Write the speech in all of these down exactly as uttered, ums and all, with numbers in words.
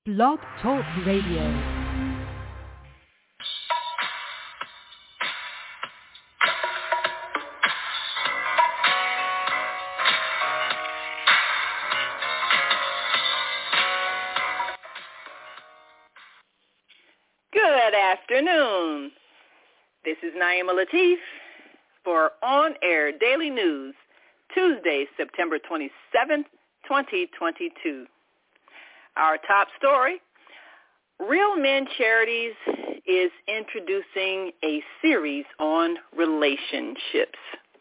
Blog Talk Radio. Good afternoon. This is Naima Latif for On Air Daily News, Tuesday, September twenty-seventh, twenty twenty-two. Our top story, Real Men Charities is introducing a series on relationships.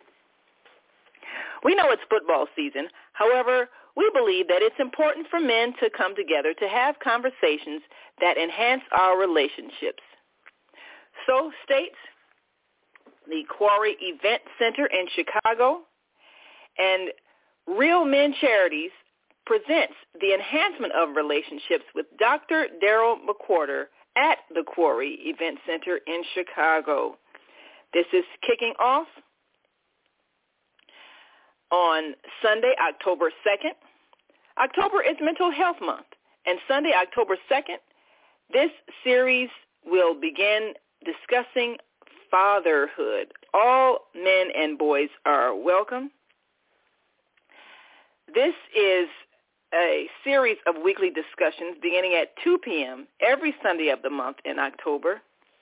We know it's football season. However, we believe that it's important for men to come together to have conversations that enhance our relationships. So states the Quarry Event Center in Chicago, and Real Men Charities presents the enhancement of relationships with Doctor Daryl McWhorter at the Quarry Event Center in Chicago. This is kicking off on Sunday, October second. October is Mental Health Month, and Sunday, October second, this series will begin discussing fatherhood. All men and boys are welcome. This is a series of weekly discussions beginning at two p.m. every Sunday of the month in October,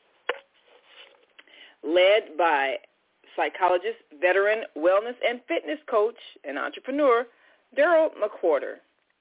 led by psychologist, veteran, wellness, and fitness coach and entrepreneur, Daryl McWhorter.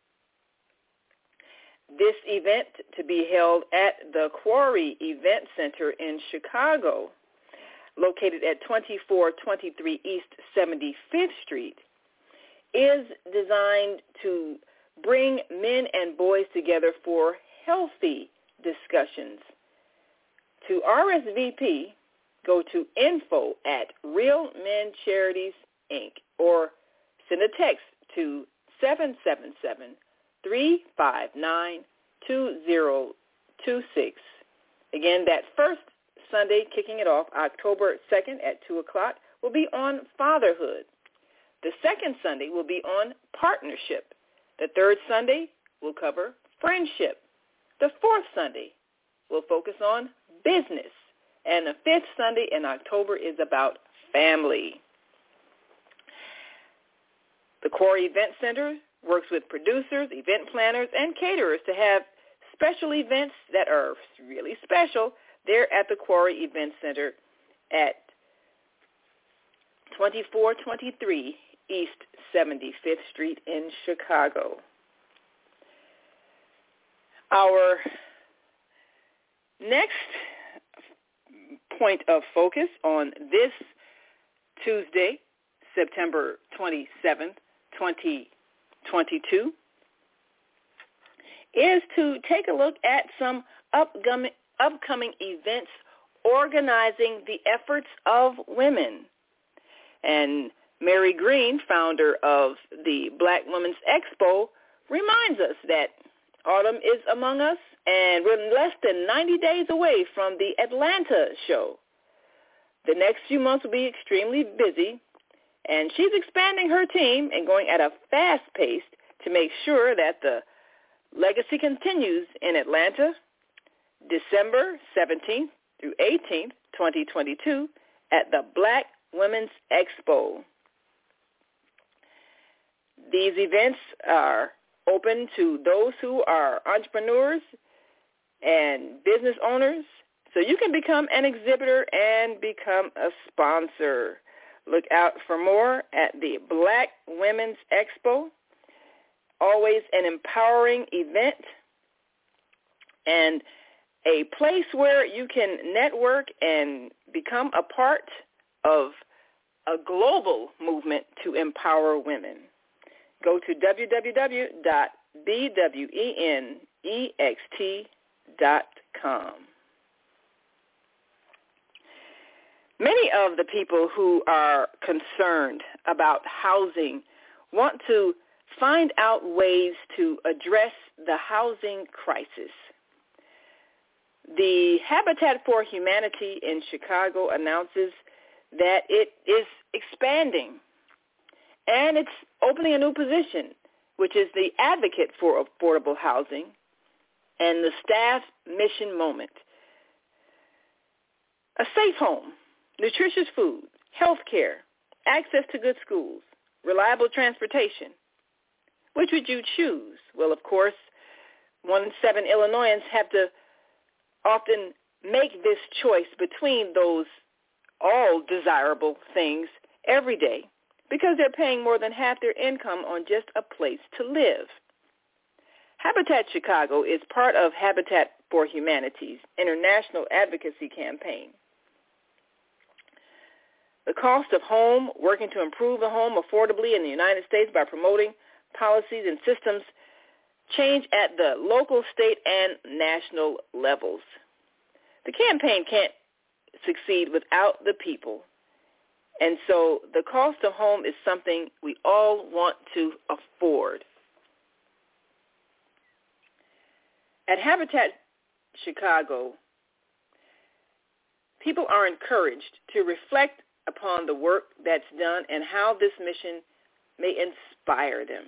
This event to be held at the Quarry Event Center in Chicago, located at twenty-four twenty-three East seventy-fifth Street, is designed to bring men and boys together for healthy discussions. To R S V P, go to info at Real Men Charities, Incorporated, or send a text to seven seven seven, three five nine, two zero two six. Again, that first Sunday kicking it off, October second at two o'clock, will be on fatherhood. The second Sunday will be on partnership. The third Sunday will cover friendship. The fourth Sunday will focus on business. And the fifth Sunday in October is about family. The Quarry Event Center works with producers, event planners, and caterers to have special events that are really special. They're at the Quarry Event Center at twenty-four twenty-three East seventy-fifth Street in Chicago. Our next point of focus on this Tuesday, September twenty-seventh, twenty twenty-two, is to take a look at some upcoming, upcoming events organizing the efforts of women. And Mary Green, founder of the Black Women's Expo, reminds us that autumn is among us, and we're less than ninety days away from the Atlanta show. The next few months will be extremely busy, and she's expanding her team and going at a fast pace to make sure that the legacy continues in Atlanta, December seventeenth through eighteenth, twenty twenty-two, at the Black Women's Expo. These events are open to those who are entrepreneurs and business owners, so you can become an exhibitor and become a sponsor. Look out for more at the Black Women's Expo. Always an empowering event and a place where you can network and become a part of a global movement to empower women. Go to w w w dot b w e n e x t dot com. Many of the people who are concerned about housing want to find out ways to address the housing crisis. The Habitat for Humanity in Chicago announces that it is expanding, and it's opening a new position, which is the advocate for affordable housing. and the staff mission moment. A safe home, nutritious food, health care, access to good schools, reliable transportation. Which would you choose? Well, of course, one in seven Illinoisans have to often make this choice between those all desirable things every day because they're paying more than half their income on just a place to live. Habitat Chicago is part of Habitat for Humanity's international advocacy campaign. The cost of home, working to improve the home affordably in the United States by promoting policies and systems change at the local, state, and national levels. The campaign can't succeed without the people. And so the cost of home is something we all want to afford. At Habitat Chicago, people are encouraged to reflect upon the work that's done and how this mission may inspire them.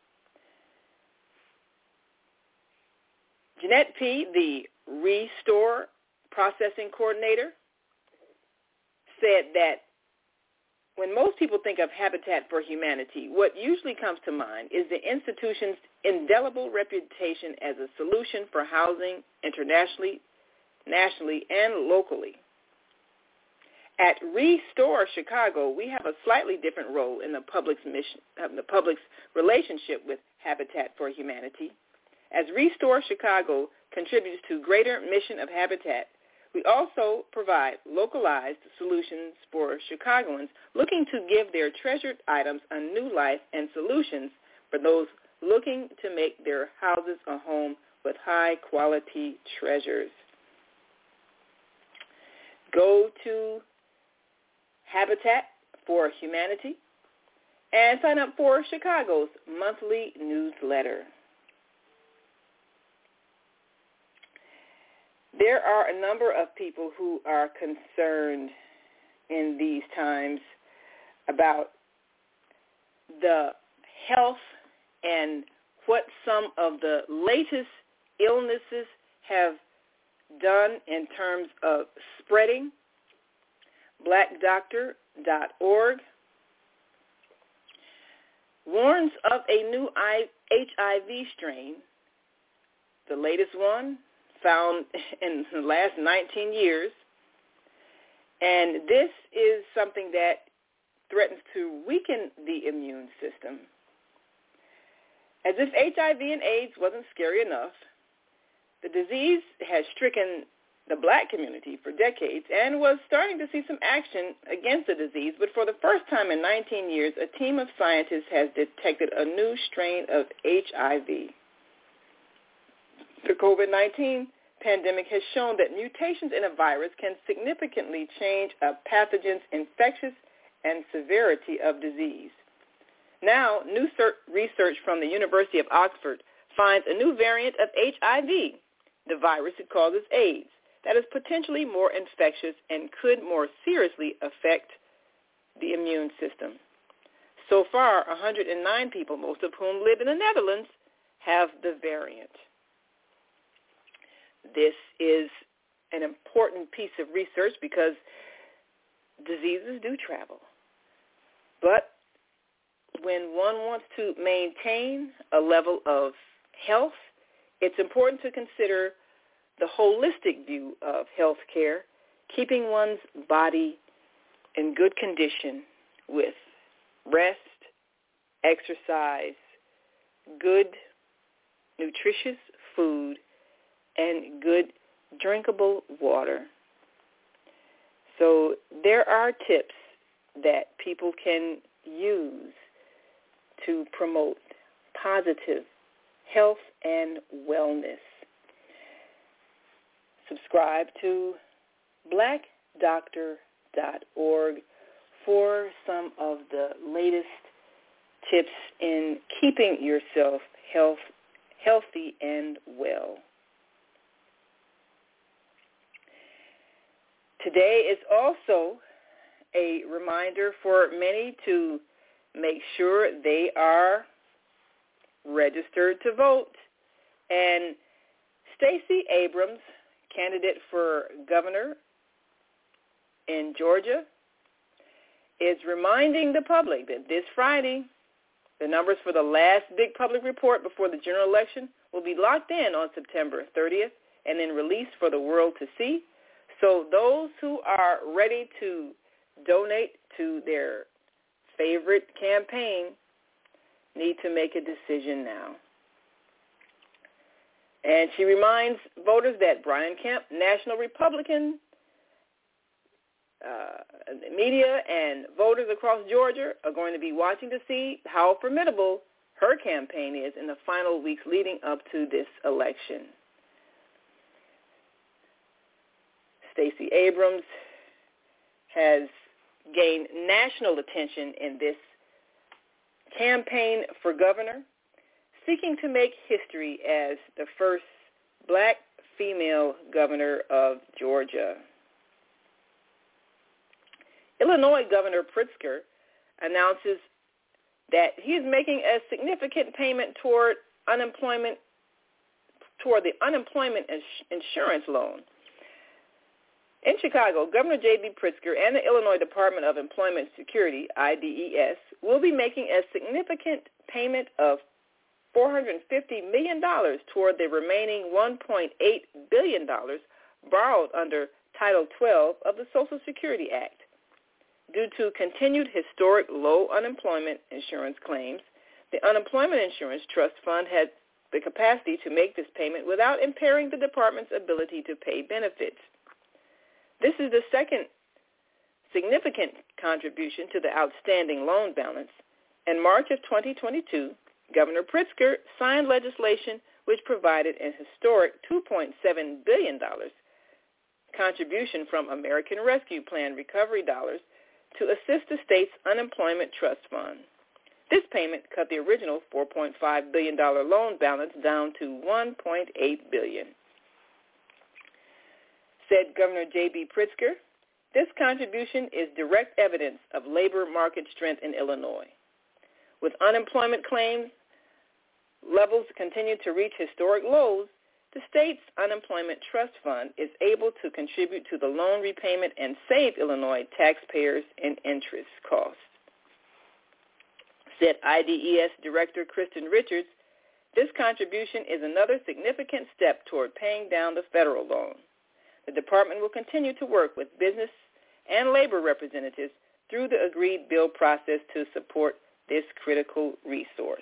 Jeanette P., the Restore Processing Coordinator, said that when most people think of Habitat for Humanity, what usually comes to mind is the institution's indelible reputation as a solution for housing internationally, nationally, and locally. At Restore Chicago, we have a slightly different role in the public's mission, uh, the public's relationship with Habitat for Humanity. As Restore Chicago contributes to greater mission of Habitat, we also provide localized solutions for Chicagoans looking to give their treasured items a new life and solutions for those looking to make their houses a home with high-quality treasures. Go to Habitat for Humanity and sign up for Chicago's monthly newsletter. There are a number of people who are concerned in these times about the health and what some of the latest illnesses have done in terms of spreading. black doctor dot org warns of a new H I V strain, the latest one found in the last nineteen years, and this is something that threatens to weaken the immune system. As if H I V and AIDS wasn't scary enough, the disease has stricken the black community for decades and was starting to see some action against the disease, but for the first time in nineteen years, a team of scientists has detected a new strain of H I V. The COVID nineteen pandemic has shown that mutations in a virus can significantly change a pathogen's infectious and severity of disease. Now, new research from the University of Oxford finds a new variant of H I V, the virus it causes AIDS, that is potentially more infectious and could more seriously affect the immune system. So far, one hundred nine people, most of whom live in the Netherlands, have the variant. This is an important piece of research because diseases do travel. But when one wants to maintain a level of health, it's important to consider the holistic view of health care, keeping one's body in good condition with rest, exercise, good, nutritious food, and good drinkable water. So there are tips that people can use to promote positive health and wellness. Subscribe to black doctor dot org for some of the latest tips in keeping yourself health, healthy and well. Today is also a reminder for many to make sure they are registered to vote and Stacey Abrams, candidate for governor in Georgia, is reminding the public that this Friday, the numbers for the last big public report before the general election will be locked in on September thirtieth and then released for the world to see. So those who are ready to donate to their favorite campaign need to make a decision now. And she reminds voters that Brian Kemp, National Republican, uh, media and voters across Georgia are going to be watching to see how formidable her campaign is in the final weeks leading up to this election. Stacey Abrams has gained national attention in this campaign for governor, seeking to make history as the first black female governor of Georgia. Illinois Governor Pritzker announces that he is making a significant payment toward unemployment, toward the unemployment ins- insurance loan. In Chicago, Governor J B. Pritzker and the Illinois Department of Employment Security, I D E S, will be making a significant payment of four hundred fifty million dollars toward the remaining one point eight billion dollars borrowed under Title twelve of the Social Security Act. Due to continued historic low unemployment insurance claims, the Unemployment Insurance Trust Fund had the capacity to make this payment without impairing the department's ability to pay benefits. This is the second significant contribution to the outstanding loan balance. In March of twenty twenty-two, Governor Pritzker signed legislation which provided an historic two point seven billion dollars contribution from American Rescue Plan recovery dollars to assist the state's unemployment trust fund. This payment cut the original four point five billion dollars loan balance down to one point eight billion dollars. Said Governor J B. Pritzker, this contribution is direct evidence of labor market strength in Illinois. With unemployment claims levels continue to reach historic lows, the state's unemployment trust fund is able to contribute to the loan repayment and save Illinois taxpayers in interest costs. Said I D E S Director Kristen Richards, this contribution is another significant step toward paying down the federal loan. The department will continue to work with business and labor representatives through the agreed bill process to support this critical resource.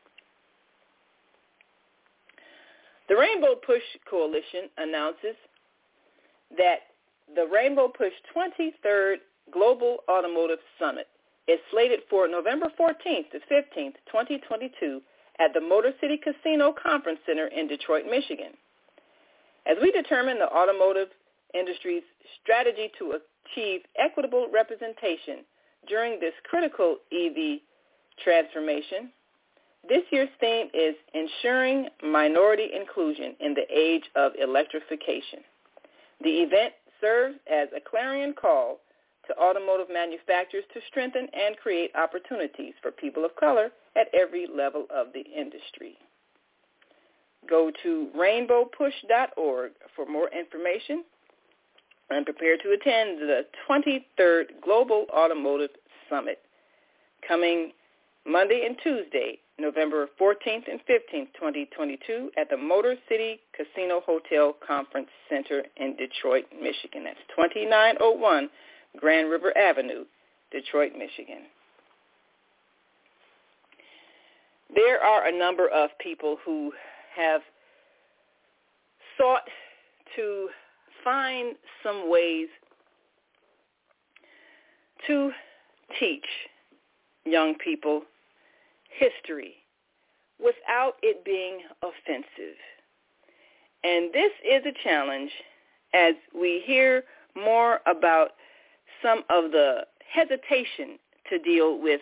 The Rainbow Push Coalition announces that the Rainbow Push twenty-third Global Automotive Summit is slated for November fourteenth to fifteenth, twenty twenty-two at the Motor City Casino Conference Center in Detroit, Michigan. As we determine the automotive industry's strategy to achieve equitable representation during this critical E V transformation, this year's theme is ensuring minority inclusion in the age of electrification. The event serves as a clarion call to automotive manufacturers to strengthen and create opportunities for people of color at every level of the industry. Go to rainbow push dot org for more information and prepare to attend the twenty-third Global Automotive Summit coming Monday and Tuesday, November fourteenth and fifteenth, twenty twenty-two at the Motor City Casino Hotel Conference Center in Detroit, Michigan. That's twenty-nine oh one Grand River Avenue, Detroit, Michigan. There are a number of people who have sought to find some ways to teach young people history without it being offensive. And this is a challenge as we hear more about some of the hesitation to deal with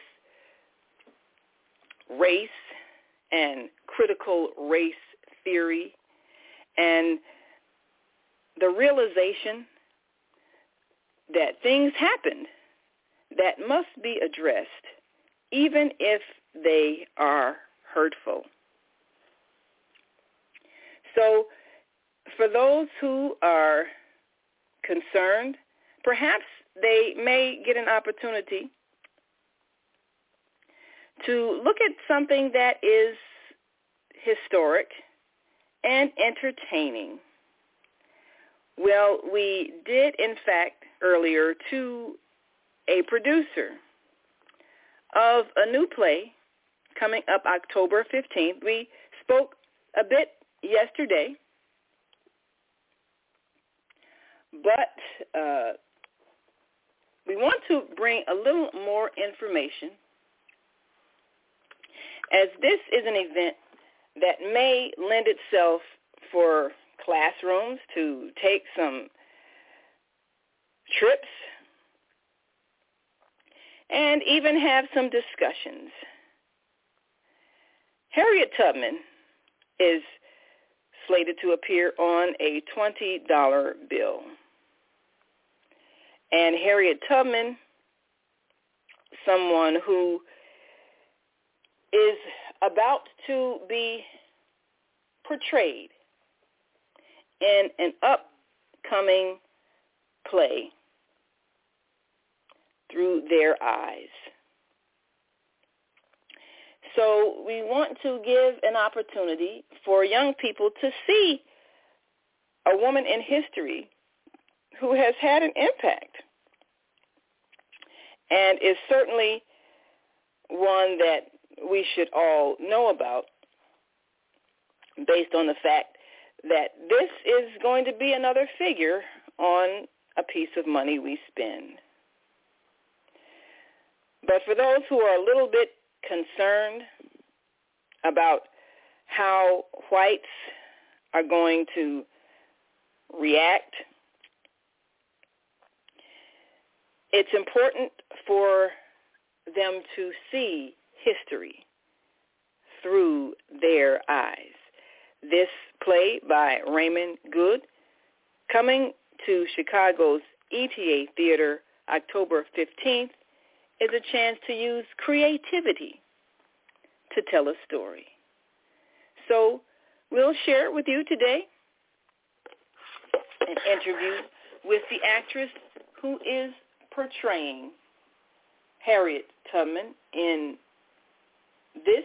race and critical race theory and the realization that things happened that must be addressed even if they are hurtful. So for those who are concerned, perhaps they may get an opportunity to look at something that is historic and entertaining. Well, we did, in fact, earlier to a producer of a new play coming up October fifteenth. We spoke a bit yesterday, but uh, we want to bring a little more information, as this is an event that may lend itself for classrooms to take some trips and even have some discussions. Harriet Tubman is slated to appear on a twenty dollar bill. And Harriet Tubman, someone who is about to be portrayed in an upcoming play, Through Their Eyes. So we want to give an opportunity for young people to see a woman in history who has had an impact and is certainly one that we should all know about, based on the fact that this is going to be another figure on a piece of money we spend. But for those who are a little bit concerned about how whites are going to react, it's important for them to see history through their eyes. This play by Raymond Good, coming to Chicago's E T A Theater October fifteenth, is a chance to use creativity to tell a story. So we'll share with you today an interview with the actress who is portraying Harriet Tubman in this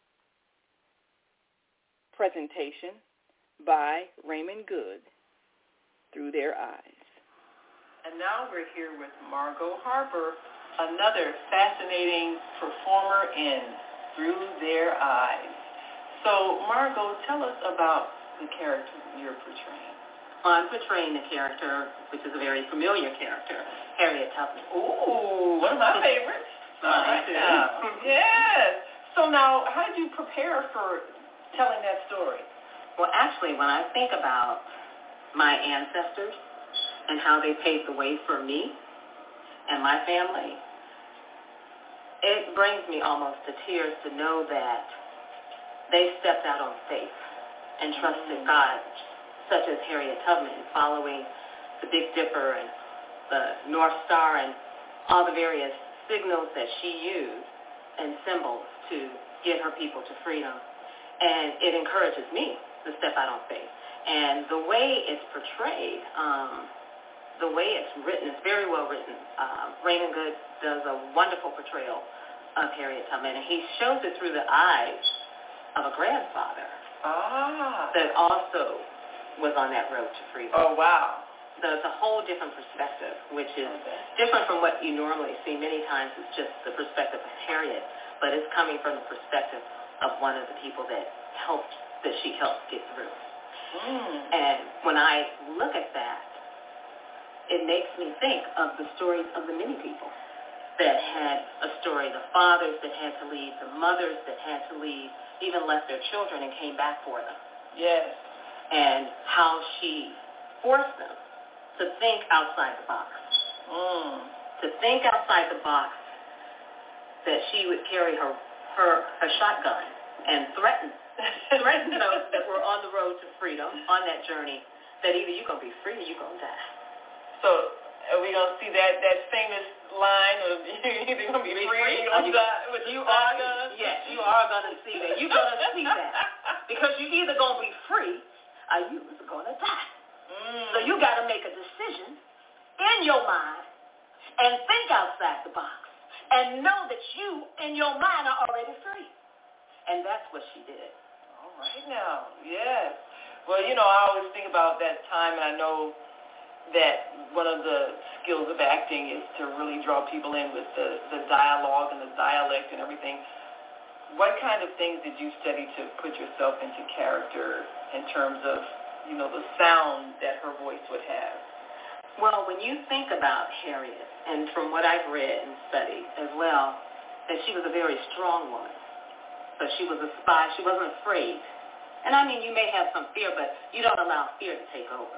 presentation by Raymond Good, Through Their Eyes. And now we're here with Margot Harper, another fascinating performer in Through Their Eyes. So, Margot, tell us about the character you're portraying. I'm portraying the character, which is a very familiar character, Harriet Tubman. Ooh, one of my favorites. Mine too. Yes. So now, how did you prepare for telling that story? Well, actually, when I think about my ancestors and how they paved the way for me and my family, it brings me almost to tears to know that they stepped out on faith and trusted God, such as Harriet Tubman, following the Big Dipper and the North Star and all the various signals that she used and symbols to get her people to freedom. And it encourages me to step out on faith. And the way it's portrayed, um, the way it's written, it's very well written. Uh, Raymond Good does a wonderful portrayal of Harriet Tubman, and he shows it through the eyes of a grandfather ah. that also was on that road to freedom. Oh, wow. So it's a whole different perspective, which is okay. different from what you normally see. Many times it's just the perspective of Harriet, but it's coming from the perspective of one of the people that helped, that she helped get through. Mm. And when I look at that, it makes me think of the stories of the many people that had a story, the fathers that had to leave, the mothers that had to leave, even left their children and came back for them. Yes. And how she forced them to think outside the box. Mm. To think outside the box, that she would carry her her, her shotgun and threaten, threaten those that were on the road to freedom, on that journey, that either you're going to be free or you're going to die. So are we going to see that, that famous line of you're either going to be free or you're going to die with you the are, shotgun? Yes, you are going to see that. You're going to see that. Because you're either going to be free or you're going to die. Mm. So you got to make a decision in your mind and think outside the box and know that you, in your mind, are already free. And that's what she did. All right now, yes. Well, you know, I always think about that time, and I know that one of the skills of acting is to really draw people in with the, the dialogue and the dialect and everything. What kind of things did you study to put yourself into character in terms of, you know, the sound that her voice would have? Well, when you think about Harriet, and from what I've read and studied as well, that she was a very strong woman. So she was a spy. She wasn't afraid. And I mean, you may have some fear, but you don't allow fear to take over.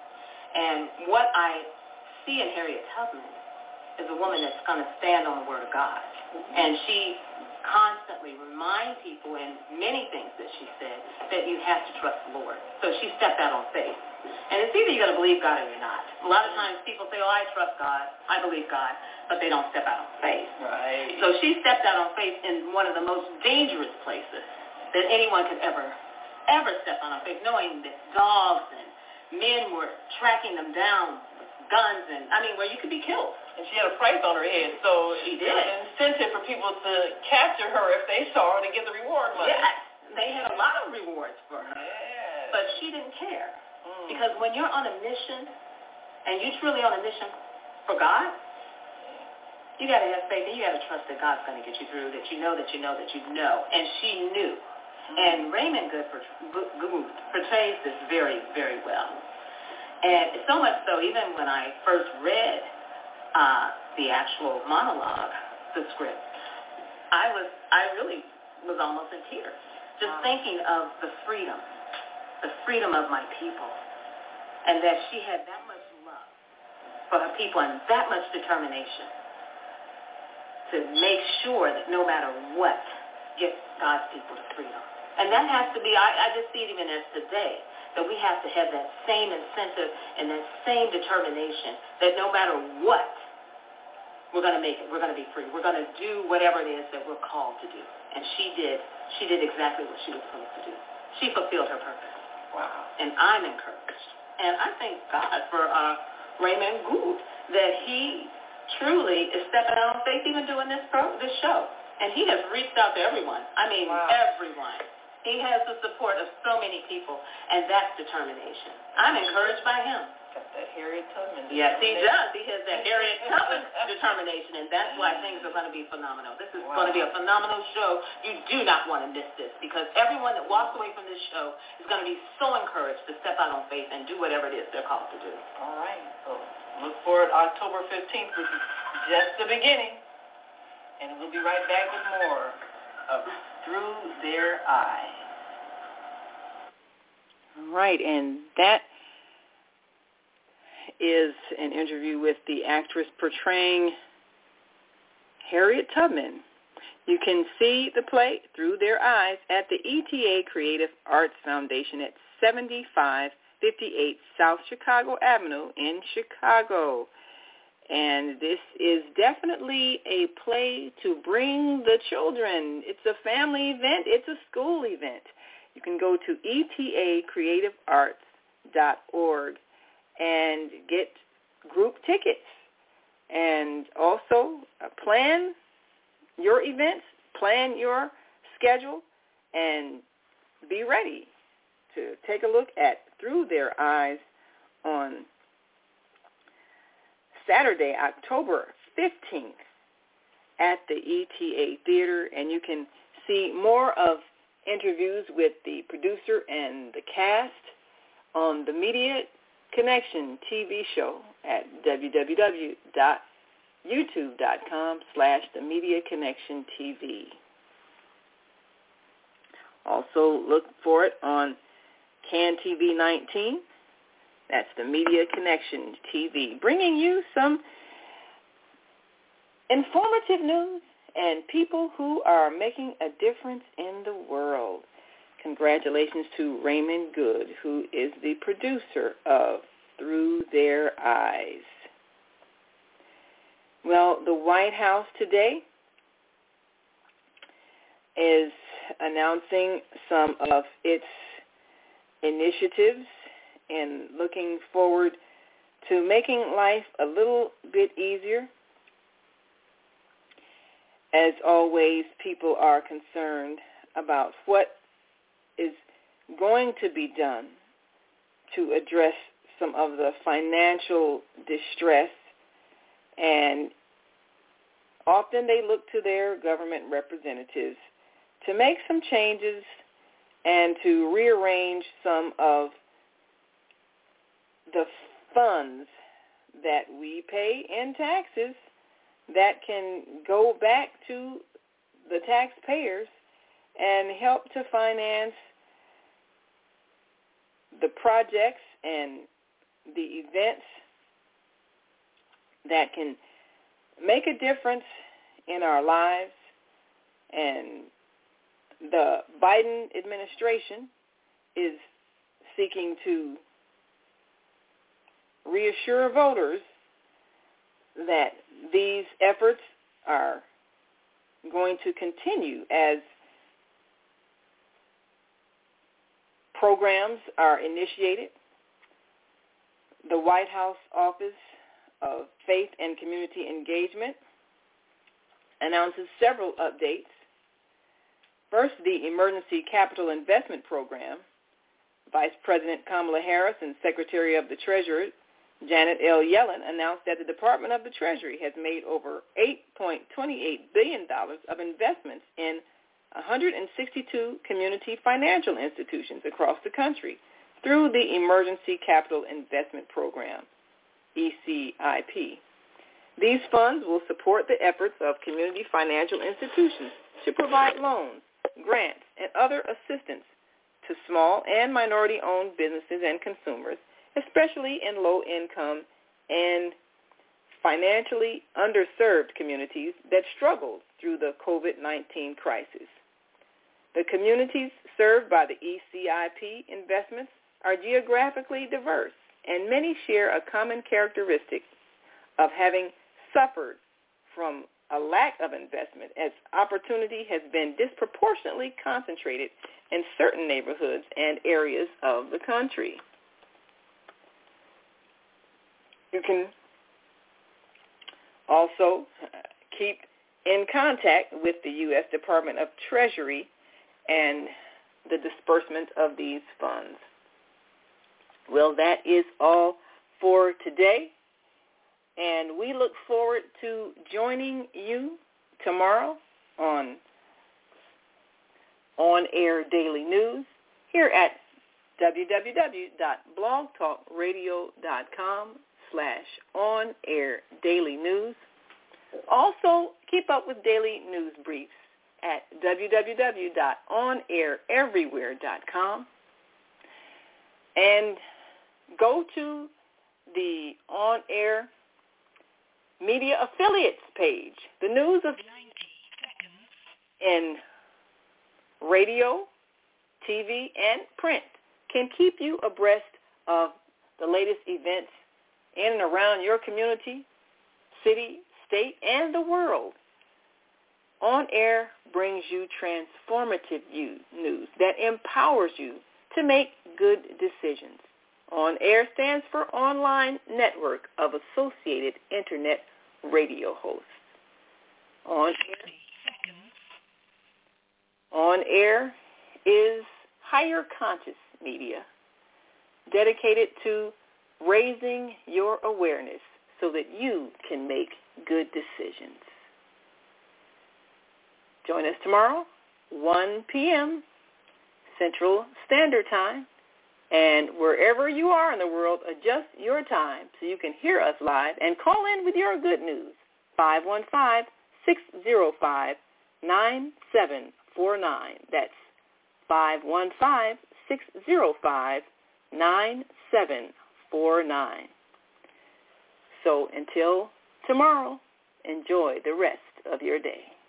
And what I see in Harriet Tubman is a woman that's going to stand on the Word of God. Mm-hmm. And she constantly reminds people in many things that she said that you have to trust the Lord. So she stepped out on faith. And it's either you're going to believe God or you're not. A lot of times people say, oh, I trust God, I believe God, but they don't step out on faith. Right. So she stepped out on faith in one of the most dangerous places that anyone could ever, ever step out on faith, knowing that dogs and men were tracking them down with guns, and I mean, where you could be killed. And she had a price on her head, so she did. There was an incentive for people to capture her if they saw her to get the reward money. Yeah, they had a lot of rewards for her. Yes. But she didn't care. Mm. Because when you're on a mission, and you're truly on a mission for God, you got to have faith, and you got to trust that God's going to get you through, that you know that you know that you know. And she knew. And Raymond Good portrays this very, very well. And so much so, even when I first read uh, the actual monologue, the script, I was, I really was almost in tears, just wow. thinking of the freedom, the freedom of my people, and that she had that much love for her people and that much determination to make sure that no matter what, get God's people to freedom. And that has to be, I, I just see it even as today, that we have to have that same incentive and that same determination that no matter what, we're going to make it. We're going to be free. We're going to do whatever it is that we're called to do. And she did. She did exactly what she was supposed to do. She fulfilled her purpose. Wow. And I'm encouraged. And I thank God for uh, Raymond Good that he truly is stepping out on faith even doing this pro, this show. And he has reached out to everyone. I mean, wow. everyone. He has the support of so many people, and that's determination. I'm encouraged by him. Got that Harriet Tubman. Yes, he does. He has that Harriet Tubman determination, and that's why things are going to be phenomenal. This is wow. going to be a phenomenal show. You do not want to miss this, because everyone that walks away from this show is going to be so encouraged to step out on faith and do whatever it is they're called to do. All right. So look for it October fifteenth, which is just the beginning. And we'll be right back with more of Through Their Eyes. All right, and that is an interview with the actress portraying Harriet Tubman. You can see the play Through Their Eyes at the E T A Creative Arts Foundation at seventy-five fifty-eight South Chicago Avenue in Chicago. And this is definitely a play to bring the children. It's a family event. It's a school event. You can go to E T A creative arts dot org and get group tickets. And also uh, plan your events, plan your schedule, and be ready to take a look at Through Their Eyes on Saturday, October fifteenth at the E T A Theater, and you can see more of interviews with the producer and the cast on the Media Connection T V show at w w w dot youtube dot com slash the Media Connection T V. Also look for it on Can T V nineteen. That's the Media Connection T V, bringing you some informative news and people who are making a difference in the world. Congratulations to Raymond Good, who is the producer of Through Their Eyes. Well, the White House today is announcing some of its initiatives and looking forward to making life a little bit easier. As always, people are concerned about what is going to be done to address some of the financial distress, and often they look to their government representatives to make some changes and to rearrange some of the funds that we pay in taxes that can go back to the taxpayers and help to finance the projects and the events that can make a difference in our lives. And the Biden administration is seeking to reassure voters that these efforts are going to continue as programs are initiated. The White House Office of Faith and Community Engagement announces several updates. First, the Emergency Capital Investment Program. Vice President Kamala Harris and Secretary of the Treasury Janet L. Yellen announced that the Department of the Treasury has made over eight point two eight billion dollars of investments in one hundred sixty-two community financial institutions across the country through the Emergency Capital Investment Program, E C I P. These funds will support the efforts of community financial institutions to provide loans, grants, and other assistance to small and minority-owned businesses and consumers, especially in low-income and financially underserved communities that struggled through the covid nineteen crisis. The communities served by the E C I P investments are geographically diverse, and many share a common characteristic of having suffered from a lack of investment, as opportunity has been disproportionately concentrated in certain neighborhoods and areas of the country. You can also keep in contact with the U S Department of Treasury and the disbursement of these funds. Well, that is all for today, and we look forward to joining you tomorrow on On Air Daily News here at www.blogtalkradio.com slash On Air Daily News. Also, keep up with daily news briefs at w w w dot on air everywhere dot com, and go to the On Air Media Affiliates page. The news of in radio, T V, and print can keep you abreast of the latest events in and around your community, city, state, and the world. On Air brings you transformative news that empowers you to make good decisions. On Air stands for Online Network of Associated Internet Radio Hosts. On Air, On Air is higher conscious media dedicated to raising your awareness so that you can make good decisions. Join us tomorrow, one p.m. Central Standard Time, and wherever you are in the world, adjust your time so you can hear us live and call in with your good news, five one five, six zero five, nine seven four nine. That's five one five, six zero five, nine seven four nine. So until tomorrow, enjoy the rest of your day.